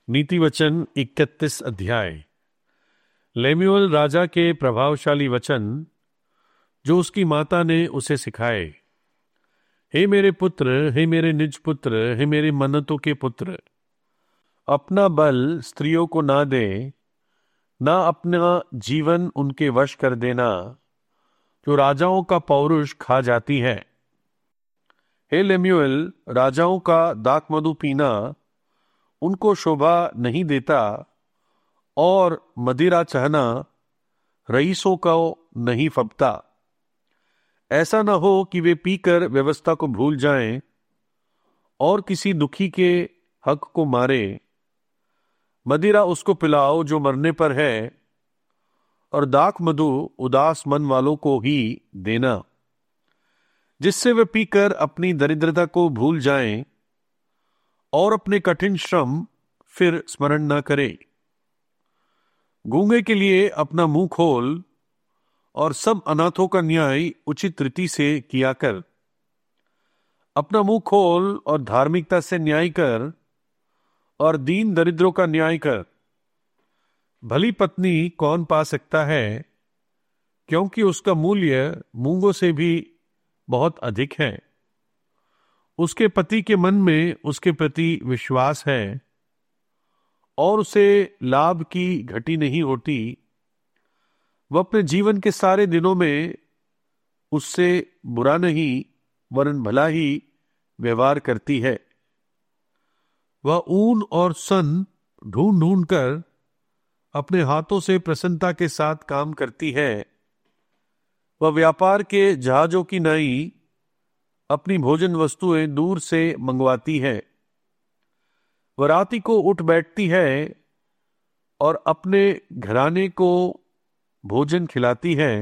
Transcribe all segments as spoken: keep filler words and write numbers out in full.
नीति वचन इकतीस अध्याय। लेम्यूएल राजा के प्रभावशाली वचन जो उसकी माता ने उसे सिखाए। हे मेरे पुत्र, हे मेरे निज पुत्र, हे मेरे मन्नतों के पुत्र, अपना बल स्त्रियों को ना दे, ना अपना जीवन उनके वश कर देना जो राजाओं का पौरुष खा जाती है। हे लेम्यूएल, राजाओं का दाख मधु पीना उनको शोभा नहीं देता, और मदिरा चाहना रईसों को नहीं फबता। ऐसा न हो कि वे पीकर व्यवस्था को भूल जाएं और किसी दुखी के हक को मारे। मदिरा उसको पिलाओ जो मरने पर है, और दाख मधु उदास मन वालों को ही देना, जिससे वे पीकर अपनी दरिद्रता को भूल जाएं और अपने कठिन श्रम फिर स्मरण न करें। गूंगे के लिए अपना मुंह खोल और सब अनाथों का न्याय उचित रीति से किया कर। अपना मुंह खोल और धार्मिकता से न्याय कर, और दीन दरिद्रों का न्याय कर। भली पत्नी कौन पा सकता है, क्योंकि उसका मूल्य मूंगों से भी बहुत अधिक है। उसके पति के मन में उसके प्रति विश्वास है, और उसे लाभ की घटी नहीं होती। वह अपने जीवन के सारे दिनों में उससे बुरा नहीं वरन भला ही व्यवहार करती है। वह ऊन और सन ढूंढ ढूंढ कर अपने हाथों से प्रसन्नता के साथ काम करती है। वह व्यापार के जहाजों की नाई अपनी भोजन वस्तुएं दूर से मंगवाती है। वह राती को उठ बैठती है और अपने घराने को भोजन खिलाती है,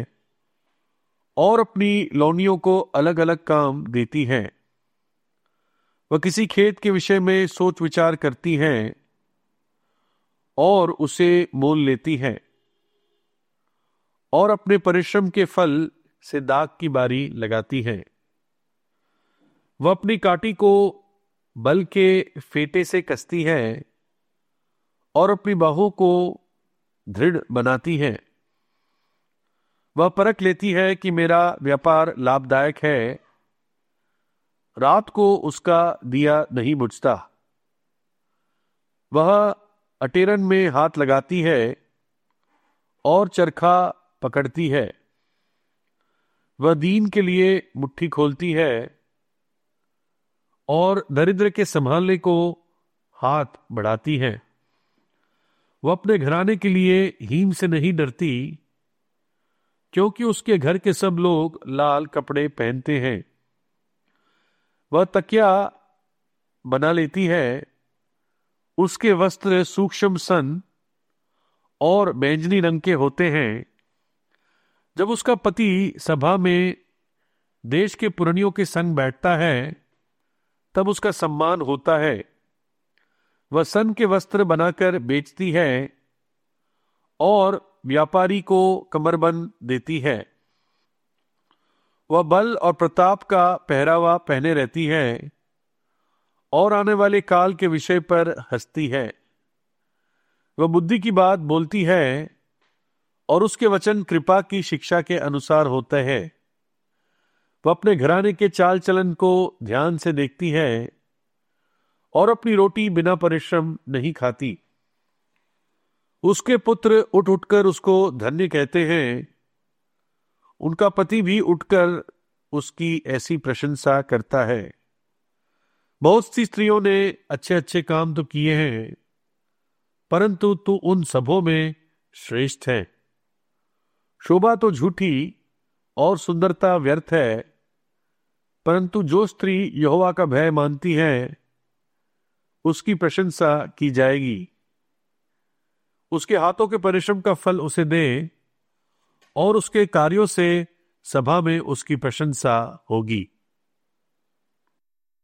और अपनी लौनियों को अलग अलग काम देती है। वह किसी खेत के विषय में सोच विचार करती है और उसे मोल लेती है, और अपने परिश्रम के फल से दाग की बारी लगाती है। वह अपनी काटी को बल के फेटे से कसती है और अपनी बाहों को दृढ़ बनाती है। वह परख लेती है कि मेरा व्यापार लाभदायक है। रात को उसका दिया नहीं बुझता। वह अटेरन में हाथ लगाती है और चरखा पकड़ती है। वह दीन के लिए मुट्ठी खोलती है और दरिद्र के संभालने को हाथ बढ़ाती है। वह अपने घराने के लिए हीम से नहीं डरती, क्योंकि उसके घर के सब लोग लाल कपड़े पहनते हैं। वह तकिया बना लेती है। उसके वस्त्र सूक्ष्म सन और बैंगनी रंग के होते हैं। जब उसका पति सभा में देश के पुरनियों के संग बैठता है, तब उसका सम्मान होता है। वह सन के वस्त्र बनाकर बेचती है और व्यापारी को कमरबंद देती है। वह बल और प्रताप का पहरावा पहने रहती है और आने वाले काल के विषय पर हंसती है। वह बुद्धि की बात बोलती है और उसके वचन कृपा की शिक्षा के अनुसार होते हैं। वह अपने घराने के चाल चलन को ध्यान से देखती है और अपनी रोटी बिना परिश्रम नहीं खाती। उसके पुत्र उठ उठकर उसको धन्य कहते हैं। उनका पति भी उठकर उसकी ऐसी प्रशंसा करता है। बहुत सी स्त्रियों ने अच्छे अच्छे काम तो किए हैं, परंतु तू उन सबों में श्रेष्ठ है। शोभा तो झूठी और सुंदरता व्यर्थ है, परंतु जो स्त्री यहोवा का भय मानती है उसकी प्रशंसा की जाएगी। उसके हाथों के परिश्रम का फल उसे दे, और उसके कार्यों से सभा में उसकी प्रशंसा होगी।